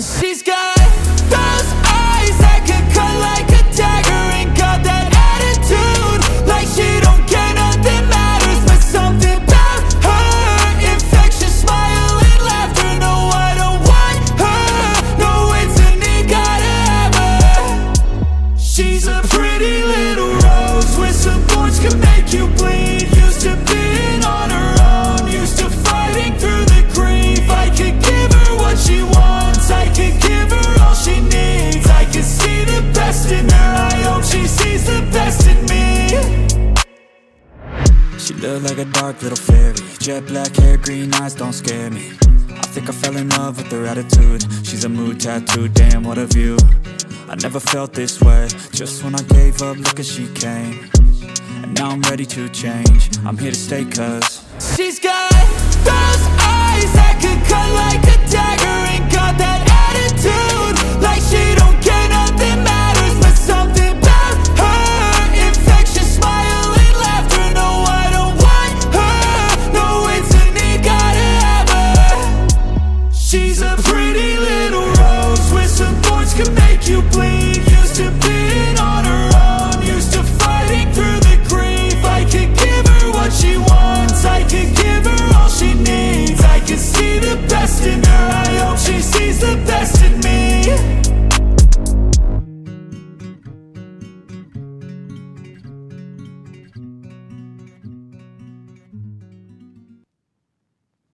And she's got those eyes that could cut like a dagger, and got that attitude like she don't care, nothing matters. But something about her, infectious smile and laughter. No, I don't want her, no, it's a need, gotta have her. She's a pretty little rose with some thorns can make you bleed. Used to being on her own, used to fighting through the grief. I could give her what she wants, I could give her all she needs. I can see the best in her, I hope she sees the best in me. She looked like a dark little fairy, jet black hair, green eyes, don't scare me. I think I fell in love with her attitude. She's a mood tattoo, damn what a view. I never felt this way, just when I gave up, look as she came. And now I'm ready to change, I'm here to stay cause she's got those eyes that could cut like a dagger, and got that attitude like she don't care, nothing matters. But something about her, infectious smile and laughter. No, I don't want her, no, it's a need, gotta have her. She's a pretty little rose with some thorns can make you bleed.